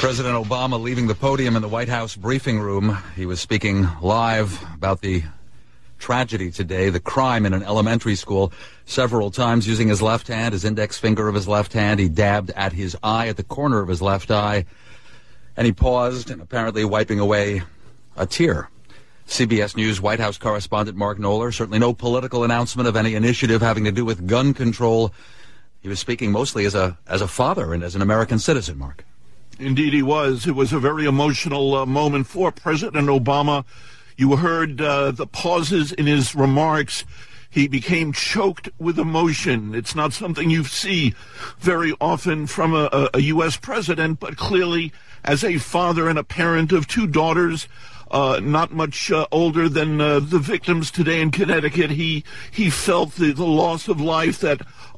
President Obama leaving the podium in the White House briefing room. He was speaking live about the tragedy today, the crime in an elementary school. Several times using his left hand, his index finger of his left hand, he dabbed at his eye, at the corner of his left eye, and he paused and apparently wiping away a tear. CBS News White House correspondent Mark Knoller, certainly no political announcement of any initiative having to do with gun control. He was speaking mostly as a father and as an American citizen, Mark. Indeed he was. It was a very emotional moment for President Obama. You heard the pauses in his remarks. He became choked with emotion. It's not something you see very often from a U.S. president, but clearly as a father and a parent of two daughters, not much older than the victims today in Connecticut, he felt the loss of life that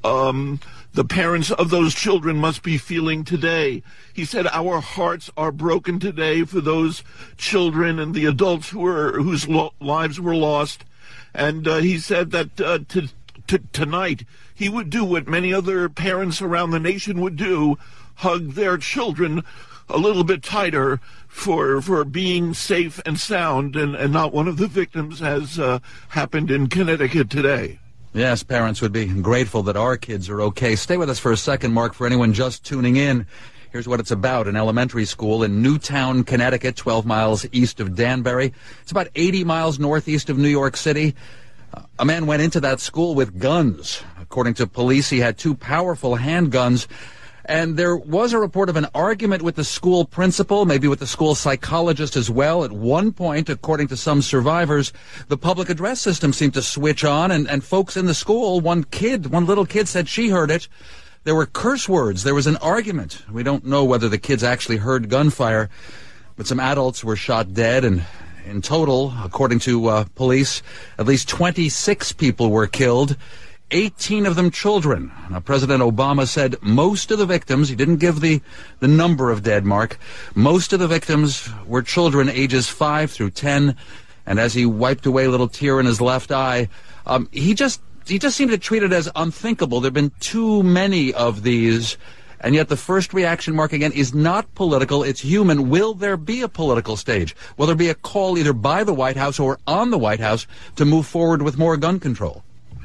the parents of those children must be feeling today. He said, our hearts are broken today for those children and the adults whose lives were lost. And he said that tonight he would do what many other parents around the nation would do, hug their children a little bit tighter for being safe and sound and not one of the victims as happened in Connecticut today. Yes, parents would be grateful that our kids are okay. Stay with us for a second, Mark, for anyone just tuning in. Here's what it's about. An elementary school in Newtown, Connecticut, 12 miles east of Danbury. It's about 80 miles northeast of New York City. A man went into that school with guns. According to police, he had two powerful handguns. And there was a report of an argument with the school principal, maybe with the school psychologist as well. At one point, according to some survivors, the public address system seemed to switch on, and folks in the school, one little kid said she heard it. There were curse words. There was an argument. We don't know whether the kids actually heard gunfire, but some adults were shot dead, and in total, according to police, at least 26 people were killed. 18 of them children. Now, President Obama said most of the victims, he didn't give the number of dead, Mark, most of the victims were children ages 5 through 10, and as he wiped away a little tear in his left eye, he just seemed to treat it as unthinkable. There have been too many of these, and yet the first reaction, Mark, again, is not political, it's human. Will there be a political stage? Will there be a call either by the White House or on the White House to move forward with more gun control?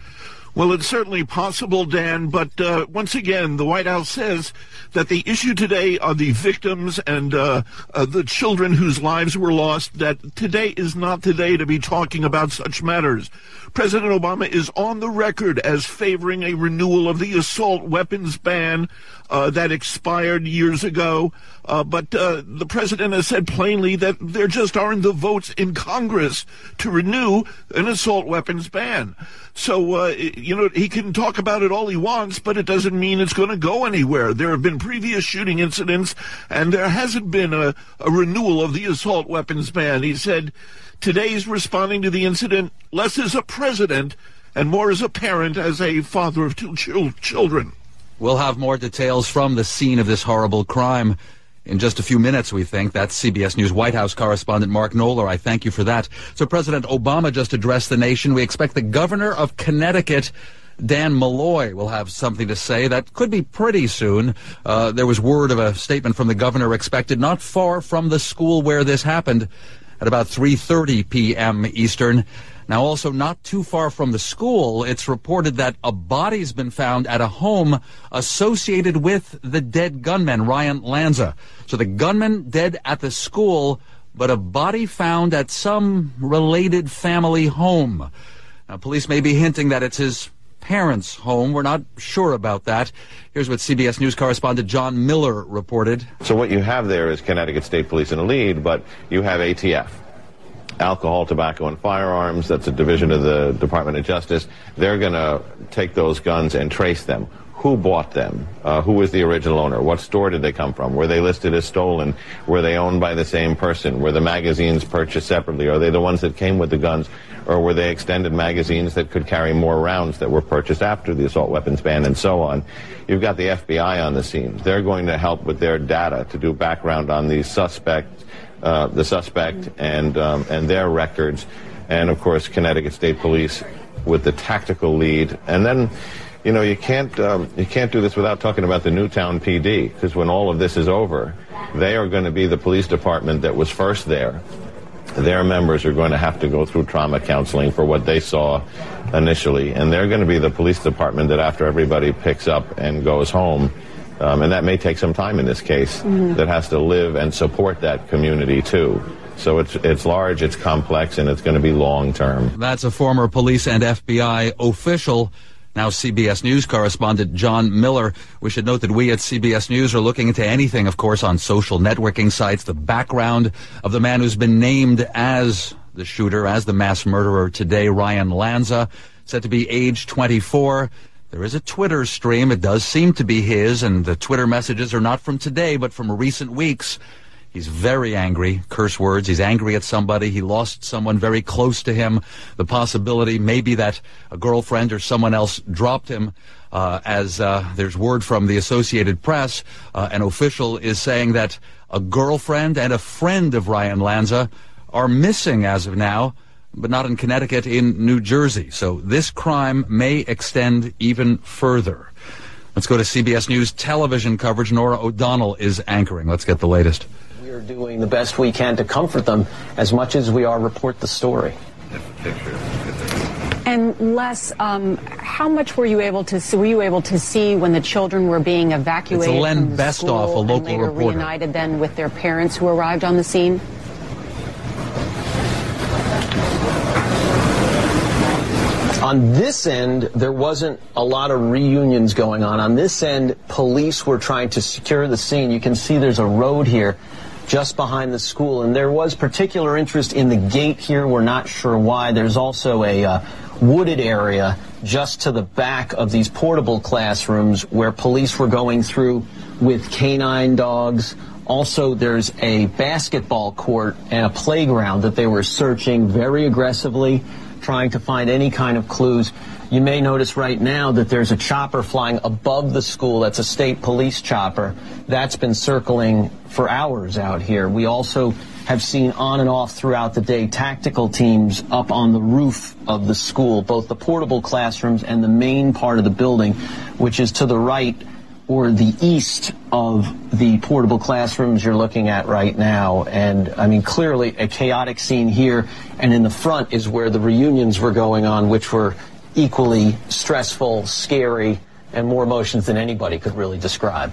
Well, it's certainly possible, Dan, but once again, the White House says that the issue today are the victims and the children whose lives were lost, that today is not the day to be talking about such matters. President Obama is on the record as favoring a renewal of the assault weapons ban that expired years ago, but the president has said plainly that there just aren't the votes in Congress to renew an assault weapons ban. So, he can talk about it all he wants, but it doesn't mean it's going to go anywhere. There have been previous shooting incidents, and there hasn't been a renewal of the assault weapons ban. He said, today's responding to the incident less as a president and more as a parent, as a father of two children. We'll have more details from the scene of this horrible crime in just a few minutes, we think. That's CBS News White House correspondent Mark Knoller. I thank you for that. So President Obama just addressed the nation. We expect the governor of Connecticut, Dan Malloy, will have something to say. That could be pretty soon. There was word of a statement from the governor expected not far from the school where this happened at about 3:30 p.m. Eastern. Now, also not too far from the school, it's reported that a body's been found at a home associated with the dead gunman, Ryan Lanza. So the gunman dead at the school, but a body found at some related family home. Now, police may be hinting that it's his parents' home. We're not sure about that. Here's what CBS News correspondent John Miller reported. So what you have there is Connecticut State Police in the lead, but you have ATF. Alcohol, Tobacco, and Firearms, that's a division of the Department of Justice. They're going to take those guns and trace them. Who bought them? Who was the original owner? What store did they come from? Were they listed as stolen? Were they owned by the same person? Were the magazines purchased separately? Are they the ones that came with the guns? Or were they extended magazines that could carry more rounds that were purchased after the assault weapons ban and so on? You've got the FBI on the scene. They're going to help with their data to do background on the suspect and their records, and of course Connecticut State Police with the tactical lead. And then you know, you can't do this without talking about the Newtown PD, because when all of this is over, they are going to be the police department that was first there. Their members are going to have to go through trauma counseling for what they saw initially, and they're going to be the police department that after everybody picks up and goes home, and that may take some time in this case, that has to live and support that community too. So it's large, it's complex, and it's going to be long term. That's a former police and FBI official. Now CBS News correspondent John Miller. We should note that we at CBS News are looking into anything, of course, on social networking sites, the background of the man who's been named as the shooter, as the mass murderer today, Ryan Lanza, said to be age 24. There is a Twitter stream. It does seem to be his, and the Twitter messages are not from today, but from recent weeks. He's very angry, curse words. He's angry at somebody. He lost someone very close to him. The possibility maybe that a girlfriend or someone else dropped him. As there's word from the Associated Press, an official is saying that a girlfriend and a friend of Ryan Lanza are missing as of now, but not in Connecticut, in New Jersey. So this crime may extend even further. Let's go to CBS News television coverage. Nora O'Donnell is anchoring. Let's get the latest. We are doing the best we can to comfort them as much as we are report the story. And Les, how much were you able to see when the children were being evacuated? It's Len from the Bestoff, school a local and later reporter. Reunited then with their parents who arrived on the scene? On this end, there wasn't a lot of reunions going on. On this end, police were trying to secure the scene. You can see there's a road here just behind the school, and there was particular interest in the gate here. We're not sure why. There's also a wooded area just to the back of these portable classrooms where police were going through with canine dogs. Also, there's a basketball court and a playground that they were searching very aggressively, trying to find any kind of clues. You may notice right now that there's a chopper flying above the school. That's a state police chopper. That's been circling for hours out here. We also have seen on and off throughout the day tactical teams up on the roof of the school, both the portable classrooms and the main part of the building, which is to the right or the east of the portable classrooms you're looking at right now. And I mean, clearly a chaotic scene here, and in the front is where the reunions were going on, which were equally stressful, scary, and more emotions than anybody could really describe.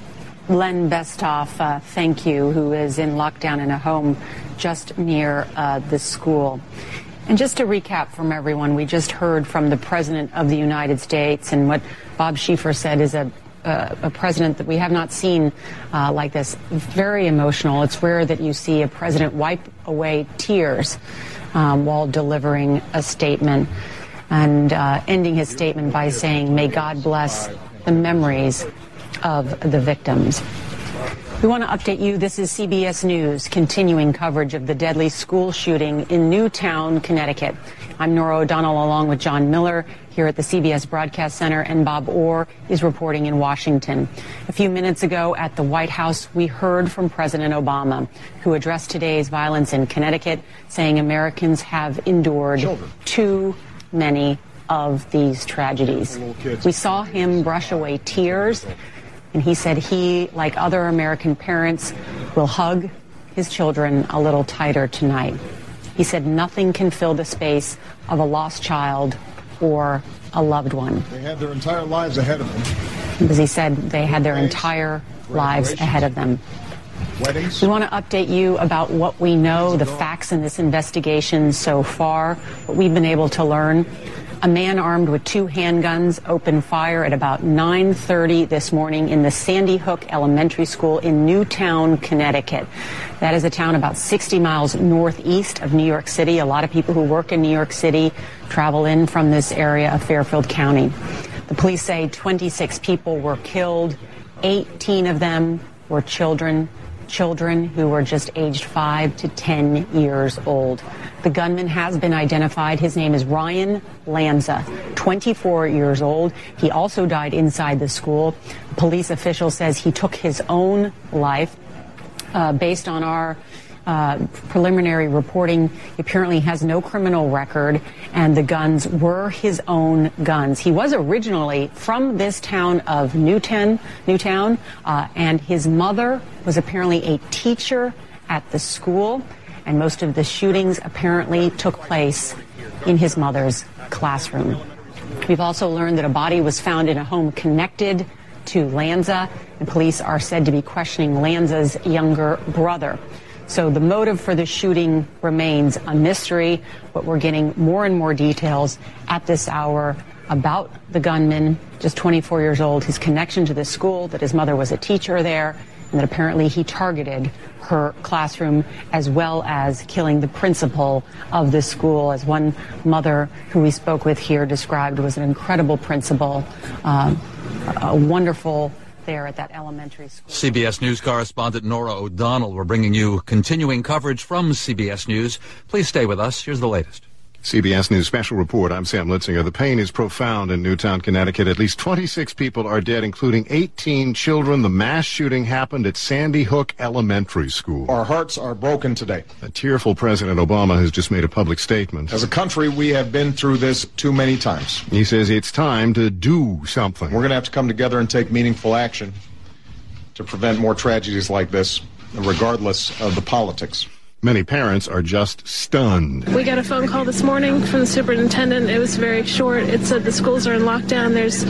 Len Bestoff, thank you, who is in lockdown in a home just near the school. And just to recap from everyone, we just heard from the President of the United States, and what Bob Schieffer said is a president that we have not seen like this. Very emotional. It's rare that you see a president wipe away tears while delivering a statement, and ending his statement by saying, "May God bless the memories of the victims." We want to update you. This is CBS News, continuing coverage of the deadly school shooting in Newtown, Connecticut. I'm Nora O'Donnell along with John Miller here at the CBS Broadcast Center, and Bob Orr is reporting in Washington. A few minutes ago at the White House, we heard from President Obama, who addressed today's violence in Connecticut, saying Americans have endured too many of these tragedies. We saw him brush away tears, and he said he, like other American parents, will hug his children a little tighter tonight. He said nothing can fill the space of a lost child or a loved one. They had their entire lives ahead of them. Because he said they had their entire lives ahead of them. Weddings. We want to update you about what we know, the facts in this investigation so far, what we've been able to learn. A man armed with 2 handguns opened fire at about 9:30 this morning in the Sandy Hook Elementary School in Newtown, Connecticut. That is a town about 60 miles northeast of New York City. A lot of people who work in New York City travel in from this area of Fairfield County. The police say 26 people were killed. 18 of them were children who were just aged 5 to 10 years old. The gunman has been identified. His name is Ryan Lanza, 24 years old. He also died inside the school. A police official says he took his own life. Based on our preliminary reporting, he apparently has no criminal record, and the guns were his own guns. He was originally from this town of Newtown, and his mother was apparently a teacher at the school, and most of the shootings apparently took place in his mother's classroom. We've also learned that a body was found in a home connected to Lanza, and police are said to be questioning Lanza's younger brother. So the motive for the shooting remains a mystery, but we're getting more and more details at this hour about the gunman, just 24 years old, his connection to the school, that his mother was a teacher there, and that apparently he targeted her classroom as well as killing the principal of the school. As one mother who we spoke with here described, was an incredible principal, a wonderful there at that elementary school. CBS News correspondent Norah O'Donnell. We're bringing you continuing coverage from CBS News. Please stay with us. Here's the latest. CBS News Special Report. I'm Sam Litzinger. The pain is profound in Newtown, Connecticut. At least 26 people are dead, including 18 children. The mass shooting happened at Sandy Hook Elementary School. Our hearts are broken today. A tearful President Obama has just made a public statement. As a country, we have been through this too many times. He says it's time to do something. We're going to have to come together and take meaningful action to prevent more tragedies like this, regardless of the politics. Many parents are just stunned. We got a phone call this morning from the superintendent. It was very short. It said the schools are in lockdown. There's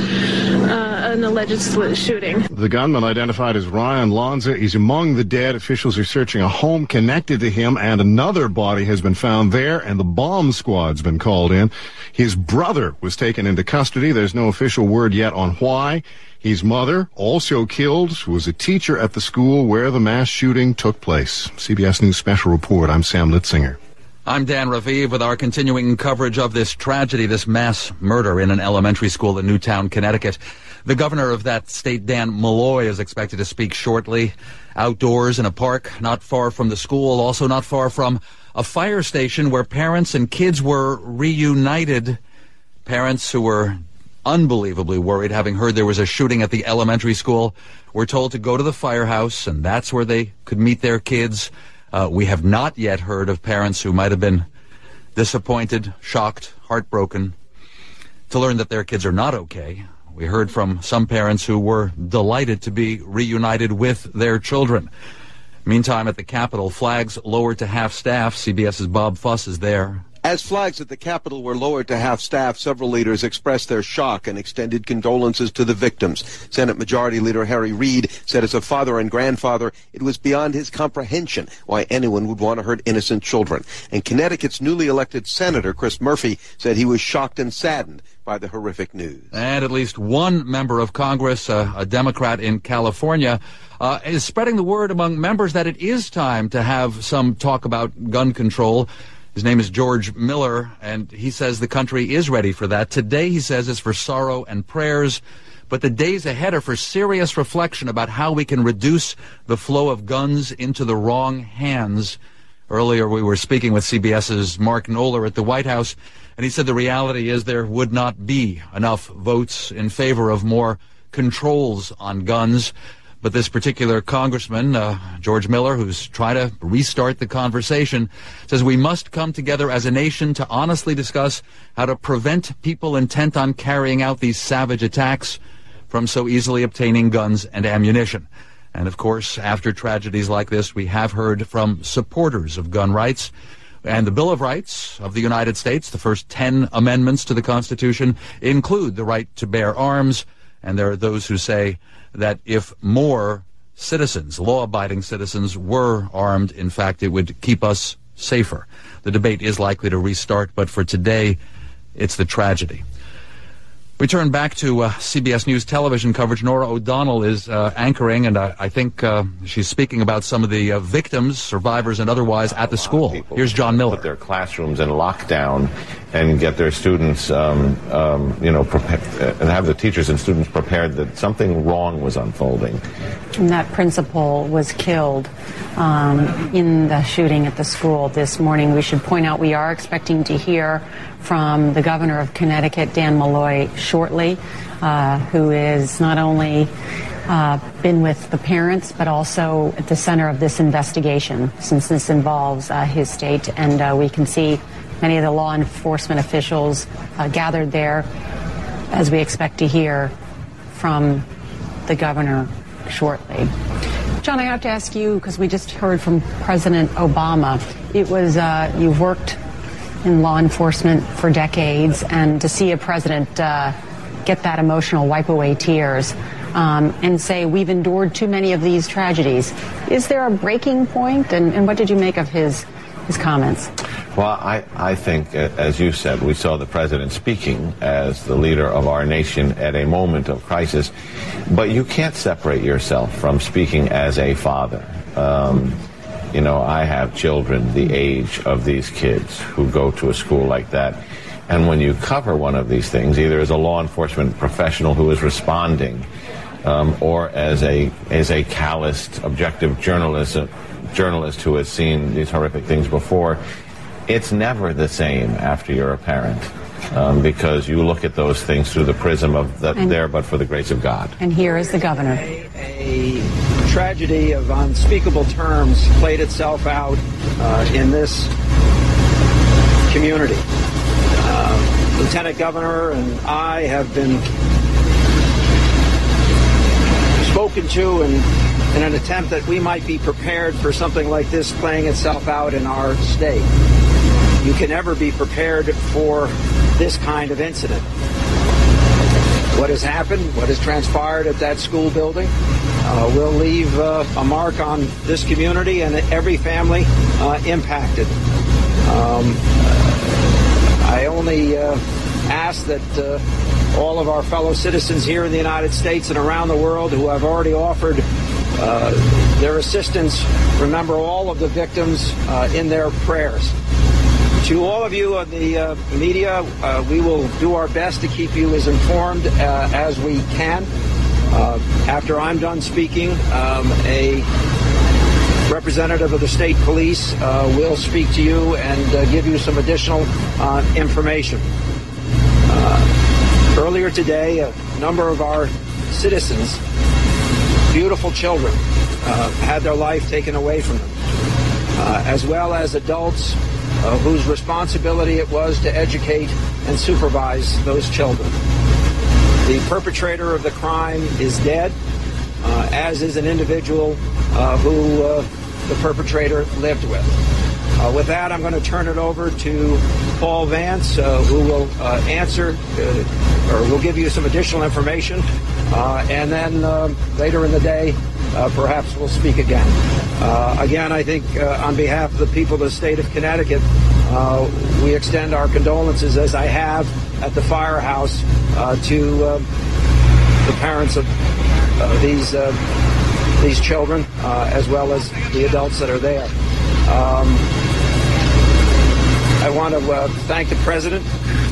an alleged shooting. The gunman, identified as Ryan Lanza, is among the dead. Officials are searching a home connected to him, and another body has been found there, and the bomb squad's been called in. His brother was taken into custody. There's no official word yet on why. His mother, also killed, was a teacher at the school where the mass shooting took place. CBS News Special Report. I'm Sam Litzinger. I'm Dan Raviv with our continuing coverage of this tragedy, this mass murder in an elementary school in Newtown, Connecticut. The governor of that state, Dan Malloy, is expected to speak shortly. Outdoors in a park not far from the school, also not far from a fire station where parents and kids were reunited. Parents who were unbelievably worried, having heard there was a shooting at the elementary school, were told to go to the firehouse, and that's where they could meet their kids. We have not yet heard of parents who might have been disappointed, shocked, heartbroken to learn that their kids are not okay. We heard from some parents who were delighted to be reunited with their children. Meantime, at the Capitol, flags lowered to half-staff. CBS's Bob Fuss is there. As flags at the Capitol were lowered to half-staff, several leaders expressed their shock and extended condolences to the victims. Senate Majority Leader Harry Reid said as a father and grandfather, it was beyond his comprehension why anyone would want to hurt innocent children. And Connecticut's newly elected Senator Chris Murphy said he was shocked and saddened by the horrific news. And at least one member of Congress, a Democrat in California, is spreading the word among members that it is time to have some talk about gun control. His name is George Miller, and he says the country is ready for that. Today, he says, is for sorrow and prayers, but the days ahead are for serious reflection about how we can reduce the flow of guns into the wrong hands. Earlier, we were speaking with CBS's Mark Knoller at the White House, and he said the reality is there would not be enough votes in favor of more controls on guns. But this particular congressman, George Miller, who's trying to restart the conversation, says we must come together as a nation to honestly discuss how to prevent people intent on carrying out these savage attacks from so easily obtaining guns and ammunition. And, of course, after tragedies like this, we have heard from supporters of gun rights. And the Bill of Rights of the United States, the first 10 amendments to the Constitution, include the right to bear arms. And there are those who say that if more citizens, law-abiding citizens, were armed, in fact, it would keep us safer. The debate is likely to restart, but for today, it's the tragedy. We turn back to CBS News television coverage. Norah O'Donnell is anchoring, and I think she's speaking about some of the victims, survivors, and otherwise at the school. Here's John Miller. Put their classrooms in lockdown and get their students, prepared, and have the teachers and students prepared that something wrong was unfolding. And that principal was killed in the shooting at the school this morning. We should point out we are expecting to hear from the governor of Connecticut, Dan Malloy, shortly, who is not only been with the parents, but also at the center of this investigation, since this involves his state. And we can see many of the law enforcement officials gathered there, as we expect to hear from the governor shortly. John, I have to ask you, because we just heard from President Obama. It was, you've worked in law enforcement for decades, and to see a president get that emotional, wipe away tears, and say, we've endured too many of these tragedies. Is there a breaking point? And what did you make of his comments? Well, I think, as you said, we saw the president speaking as the leader of our nation at a moment of crisis. But you can't separate yourself from speaking as a father. You know, I have children the age of these kids who go to a school like that. And when you cover one of these things, either as a law enforcement professional who is responding, or as a calloused, objective journalist who has seen these horrific things before, it's never the same after you're a parent, because you look at those things through the prism of there but for the grace of God. And here is the governor. A tragedy of unspeakable terms played itself out in this community. Lieutenant Governor and I have been spoken to in an attempt that we might be prepared for something like this playing itself out in our state. You can never be prepared for this kind of incident. What has happened, what has transpired at that school building, will leave a mark on this community and every family impacted. I only ask that all of our fellow citizens here in the United States and around the world who have already offered their assistance remember all of the victims in their prayers. To all of you in the media, we will do our best to keep you as informed as we can. After I'm done speaking, a representative of the state police will speak to you and give you some additional information. Earlier today, a number of our citizens, beautiful children, had their life taken away from them, as well as adults whose responsibility it was to educate and supervise those children. The perpetrator of the crime is dead, as is an individual who the perpetrator lived with. With that, I'm going to turn it over to Paul Vance, who will answer or will give you some additional information, and then later in the day, perhaps we'll speak again. Again, I think on behalf of the people of the state of Connecticut, we extend our condolences, as I have at the firehouse, to the parents of these children, as well as the adults that are there. I want to thank the president,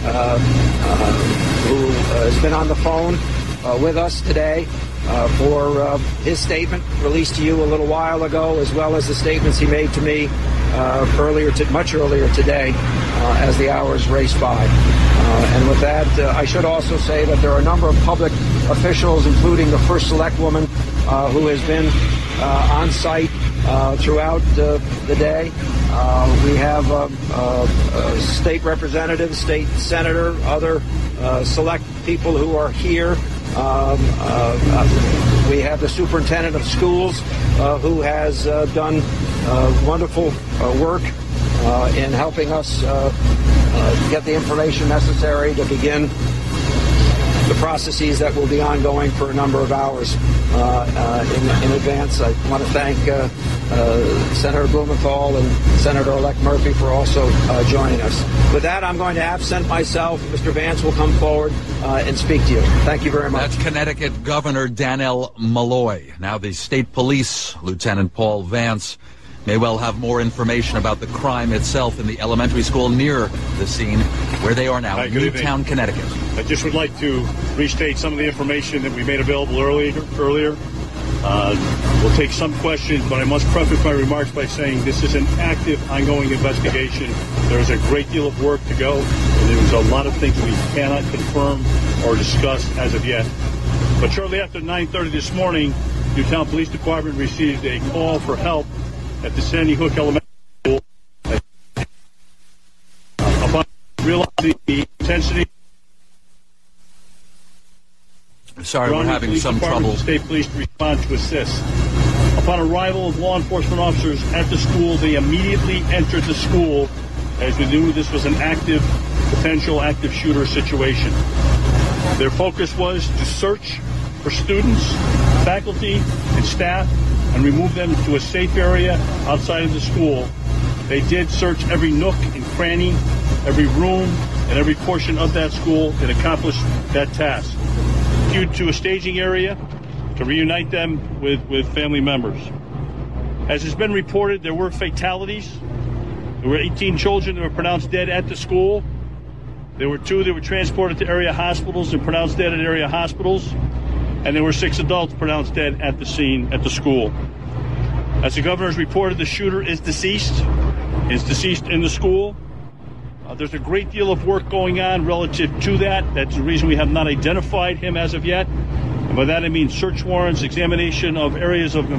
who has been on the phone with us today for his statement released to you a little while ago, as well as the statements he made to me much earlier today as the hours raced by. And with that, I should also say that there are a number of public officials, including the First Select Woman, who has been on site throughout the day. We have state representatives, state senator, other select people who are here. We have the superintendent of schools who has done wonderful work in helping us get the information necessary to begin the processes that will be ongoing for a number of hours in advance. I want to thank Senator Blumenthal and Senator-elect Murphy for also joining us. With that, I'm going to absent myself. Mr. Vance will come forward and speak to you. Thank you very much. That's Connecticut Governor Dannell Malloy. Now the state police, Lieutenant Paul Vance, may well have more information about the crime itself in the elementary school near the scene where they are now, Newtown, Connecticut. I just would like to restate some of the information that we made available earlier. We'll take some questions, but I must preface my remarks by saying this is an active, ongoing investigation. There is a great deal of work to go, and there's a lot of things we cannot confirm or discuss as of yet. But shortly after 9:30 this morning, Newtown Police Department received a call for help at the Sandy Hook Elementary School. Upon realizing the intensity, sorry, we're having some trouble. State police to respond to assist. Upon arrival of law enforcement officers at the school, they immediately entered the school, as we knew this was an potential active shooter situation. Their focus was to search for students, faculty, and staff, and remove them to a safe area outside of the school. They did search every nook and cranny, every room, and every portion of that school and accomplished that task. Queued to a staging area to reunite them with family members. As has been reported, there were fatalities. There were 18 children that were pronounced dead at the school. There were 2 that were transported to area hospitals and pronounced dead at area hospitals. And there were 6 adults pronounced dead at the scene at the school. As the governor has reported, the shooter is deceased in the school. There's a great deal of work going on relative to that. That's the reason we have not identified him as of yet. And by that I mean search warrants, examination of areas of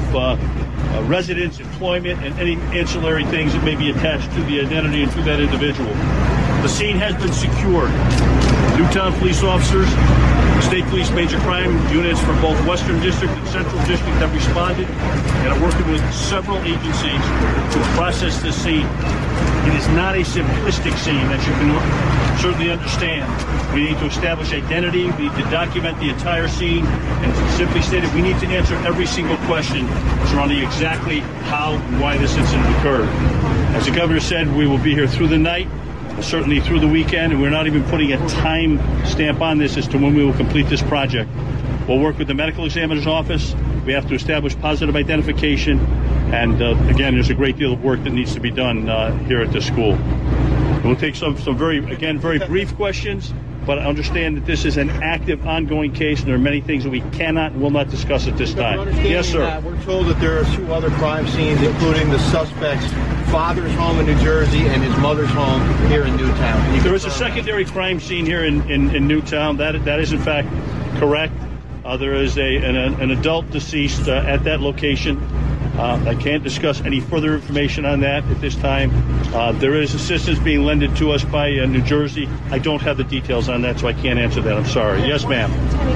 residence, employment, and any ancillary things that may be attached to the identity and to that individual. The scene has been secured. Newtown police officers, state police major crime units from both Western District and Central District have responded and are working with several agencies to process this scene. It is not a simplistic scene, as you can certainly understand. We need to establish identity, we need to document the entire scene, and simply stated, we need to answer every single question surrounding exactly how and why this incident occurred. As the governor said, we will be here through the night, certainly through the weekend, and we're not even putting a time stamp on this as to when we will complete this project. We'll work with the medical examiner's office. We have to establish positive identification, and again, there's a great deal of work that needs to be done here at this school. We'll take some very brief questions, but understand that this is an active, ongoing case, and there are many things that we cannot and will not discuss at this time. Yes, sir. We're told that there are 2 other crime scenes, including the suspect's father's home in New Jersey and his mother's home here in Newtown. There is a secondary crime scene here in Newtown. That is, in fact, correct. There is an adult deceased at that location. I can't discuss any further information on that at this time. There is assistance being lended to us by New Jersey. I don't have the details on that, so I can't answer that. I'm sorry. Yes, ma'am.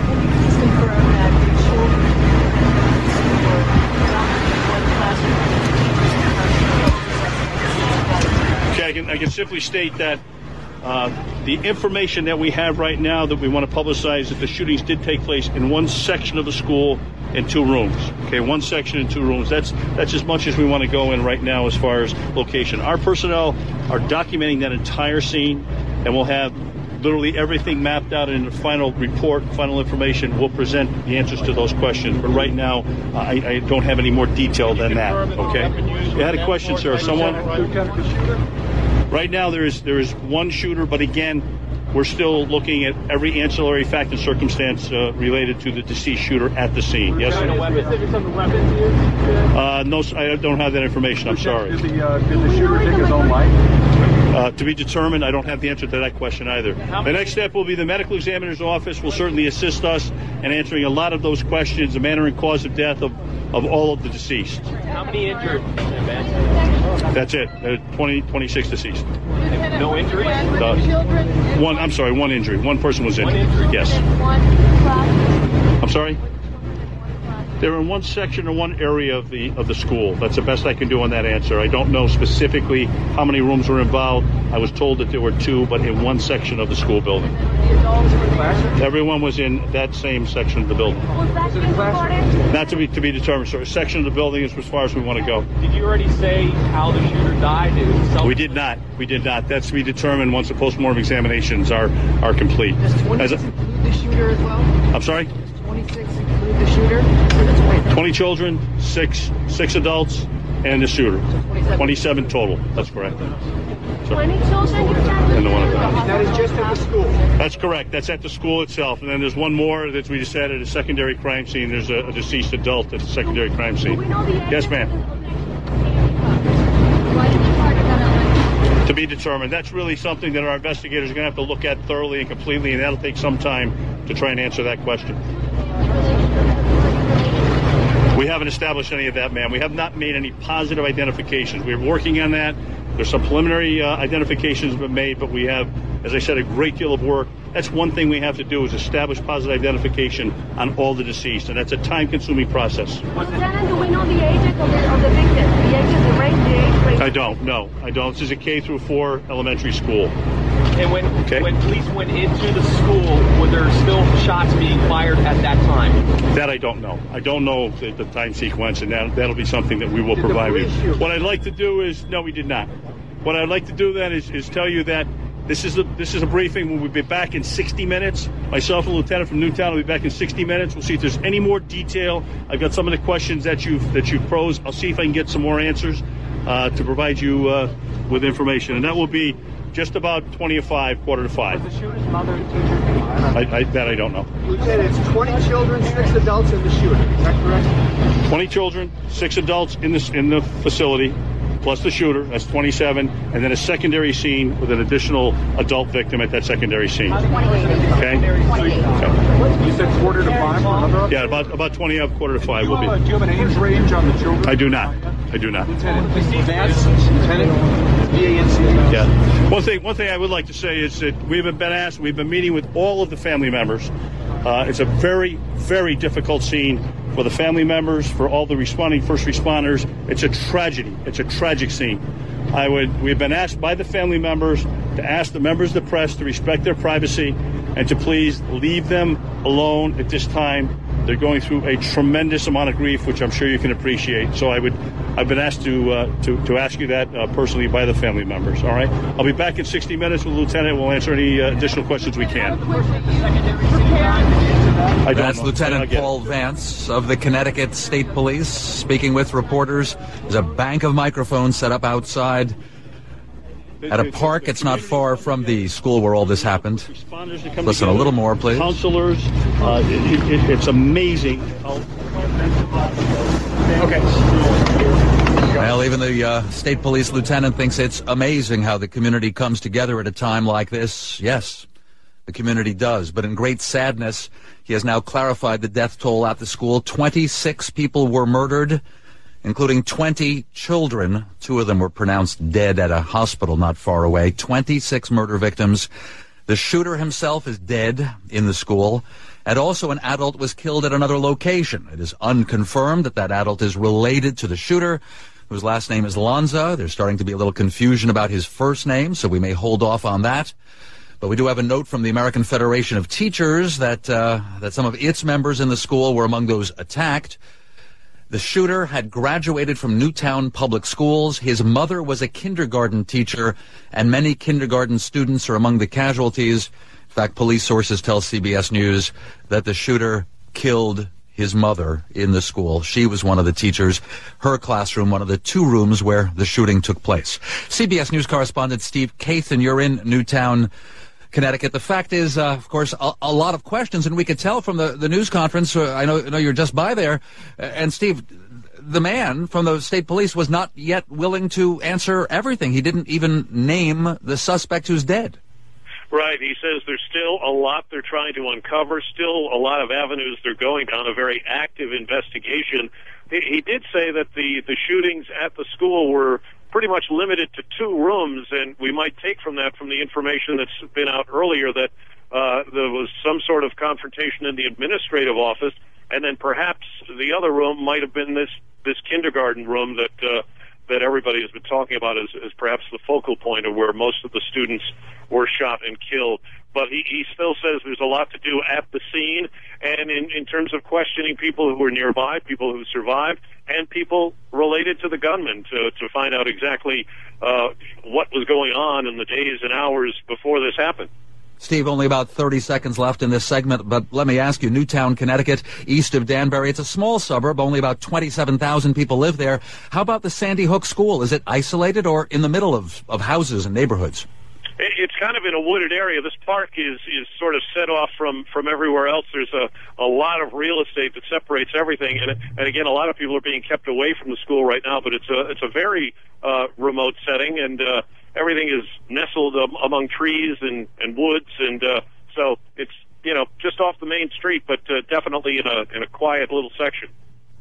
Okay, I can simply state that the information that we have right now that we want to publicize that the shootings did take place in one section of the school in 2 rooms. Okay, one section in 2 rooms. That's as much as we want to go in right now as far as location. Our personnel are documenting that entire scene, and we'll have literally everything mapped out in the final report, final information. We'll present the answers to those questions. But right now, I don't have any more detail than that. Okay. You had a question, sir. Someone? Right now, there is one shooter, but again, we're still looking at every ancillary fact and circumstance related to the deceased shooter at the scene. Yes, sir? No, I don't have that information. I'm sorry. Did the shooter take his own life? To be determined. I don't have the answer to that question either. The next step will be the medical examiner's office will certainly assist us in answering a lot of those questions, the manner and cause of death of all of the deceased. How many injured? That's it. 26 deceased. No injuries? One injury. One person was injured. Yes. I'm sorry? They're in one section or one area of the school. That's the best I can do on that answer. I don't know specifically how many rooms were involved. I was told that there were 2, but in one section of the school building. Everyone was in that same section of the building. Was that not to be determined, sir. A section of the building is as far as we want to go. Did you already say how the shooter died? We did not. That's to be determined once the postmortem examinations are complete. Does 26 include the shooter as well? I'm sorry? Does 26 include the shooter? 20 children, 6 adults, and the shooter. So 27 total. That's correct. 20 children? And the one at the That is just at the school. That's correct. That's at the school itself. And then there's one more that we just said at a secondary crime scene. There's a deceased adult at the secondary crime scene. Yes, ma'am. To be determined. That's really something that our investigators are going to have to look at thoroughly and completely, and that'll take some time to try and answer that question. We haven't established any of that, ma'am. We have not made any positive identifications. We're working on that. There's some preliminary identifications been made, but we have, as I said, a great deal of work. That's one thing we have to do is establish positive identification on all the deceased, and that's a time-consuming process. Lieutenant, do we know the ages of the victims? The ages, the range, the age range? I don't. No, I don't. This is a K-4 elementary school. And when police went into the school, were there still shots being fired at that time? That I don't know. I don't know the time sequence, and that'll be something that we will provide you. What I'd like to do is, no, we did not. What I'd like to do then is tell you that this is a briefing. We'll be back in 60 minutes. Myself and the lieutenant from Newtown will be back in 60 minutes. We'll see if there's any more detail. I've got some of the questions that you've posed. I'll see if I can get some more answers to provide you with information, and that will be just about 20:05, 4:45. Was the shooter's mother and teacher? That I don't know. Lieutenant, it's 20 children, 6 adults in the shooting. Is that correct? 20 children, 6 adults in the facility, plus the shooter. That's 27, and then a secondary scene with an additional adult victim at that secondary scene. Okay. You said 4:45 for another? Yeah, about 20 up, 4:45 will be. Do you have an age range on the children? I do not. Lieutenant, VANC. Yeah. One thing I would like to say is that we've been meeting with all of the family members. It's a very, very difficult scene for the family members, for all the responding first responders. It's a tragedy. It's a tragic scene. We've been asked by the family members to ask the members of the press to respect their privacy and to please leave them alone at this time. They're going through a tremendous amount of grief, which I'm sure you can appreciate. So I've been asked to ask you that personally by the family members. All right. I'll be back in 60 minutes with the lieutenant. We'll answer any additional questions we can. That's Lieutenant Paul Vance of the Connecticut State Police speaking with reporters. There's a bank of microphones set up outside at a park. It's not far from the school where all this happened. Listen a little more, please. Counselors, it's amazing. Okay. Well, even the state police lieutenant thinks it's amazing how the community comes together at a time like this. Yes, the community does. But in great sadness, he has now clarified the death toll at the school. 26 people were murdered, including 20 children. 2 of them were pronounced dead at a hospital not far away. 26 murder victims. The shooter himself is dead in the school, and also an adult was killed at another location. It is unconfirmed that that adult is related to the shooter, whose last name is Lanza. There's starting to be a little confusion about his first name, so we may hold off on that. But we do have a note from the American Federation of Teachers that some of its members in the school were among those attacked. The shooter had graduated from Newtown Public Schools. His mother was a kindergarten teacher, and many kindergarten students are among the casualties. In fact, police sources tell CBS News that the shooter killed his mother in the school. She was one of the teachers. Her classroom, one of the 2 rooms where the shooting took place. CBS News correspondent Steve Kathan, you're in Newtown, Connecticut. The fact is, of course, a lot of questions, and we could tell from the news conference. I know you're just by there. And, Steve, the man from the state police was not yet willing to answer everything. He didn't even name the suspect who's dead. Right. He says there's still a lot they're trying to uncover, still a lot of avenues they're going down, a very active investigation. He did say that the shootings at the school were pretty much limited to 2 rooms, and we might take from that, from the information that's been out earlier, that there was some sort of confrontation in the administrative office, and then perhaps the other room might have been this kindergarten room that everybody has been talking about as perhaps the focal point of where most of the students were shot and killed. But he still says there's a lot to do at the scene, and in terms of questioning people who were nearby, people who survived, and people related to the gunman to find out exactly what was going on in the days and hours before this happened. Steve, only about 30 seconds left in this segment, but let me ask you, Newtown, Connecticut, east of Danbury, it's a small suburb, only about 27,000 people live there. How about the Sandy Hook School? Is it isolated or in the middle of houses and neighborhoods? It's kind of in a wooded area. This park is sort of set off from everywhere else. There's a lot of real estate that separates everything, and again, a lot of people are being kept away from the school right now. But it's a very remote setting, and everything is nestled among trees and woods, and so it's just off the main street, but definitely in a quiet little section.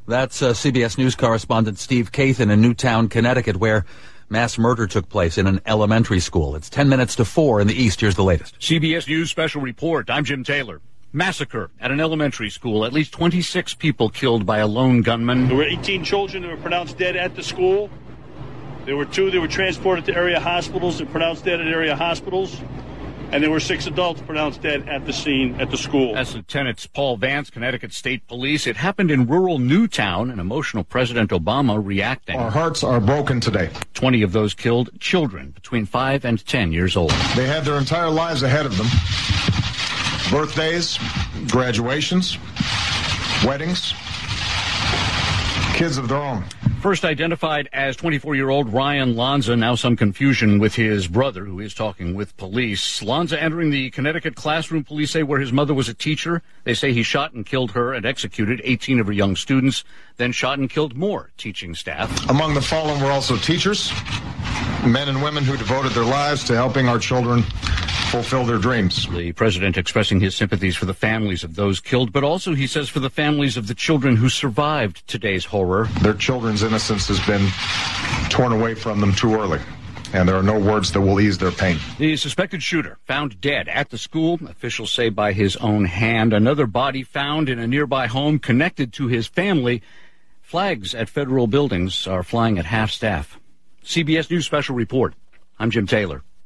That's CBS News correspondent Steve Kathan in Newtown, Connecticut, where mass murder took place in an elementary school. It's 10 minutes to 4 in the east. Here's the latest. CBS News special report. I'm Jim Taylor. Massacre at an elementary school. At least 26 people killed by a lone gunman. There were 18 children that were pronounced dead at the school. There were 2 that were transported to area hospitals and pronounced dead at area hospitals. And there were 6 adults pronounced dead at the scene at the school. That's Lieutenant Paul Vance, Connecticut State Police. It happened in rural Newtown, an emotional President Obama reacting. Our hearts are broken today. 20 of those killed, children between 5 and 10 years old. They had their entire lives ahead of them. Birthdays, graduations, weddings, kids of their own. First identified as 24-year-old Ryan Lanza, now some confusion with his brother, who is talking with police. Lanza entering the Connecticut classroom, police say, where his mother was a teacher. They say he shot and killed her and executed 18 of her young students, then shot and killed more teaching staff. Among the fallen were also teachers, men and women who devoted their lives to helping our children fulfill their dreams. The president expressing his sympathies for the families of those killed, but also, he says, for the families of the children who survived today's horror. Their children's innocence has been torn away from them too early, and there are no words that will ease their pain. The suspected shooter found dead at the school, officials say by his own hand. Another body found in a nearby home connected to his family. Flags at federal buildings are flying at half staff. CBS News special report. I'm Jim Taylor.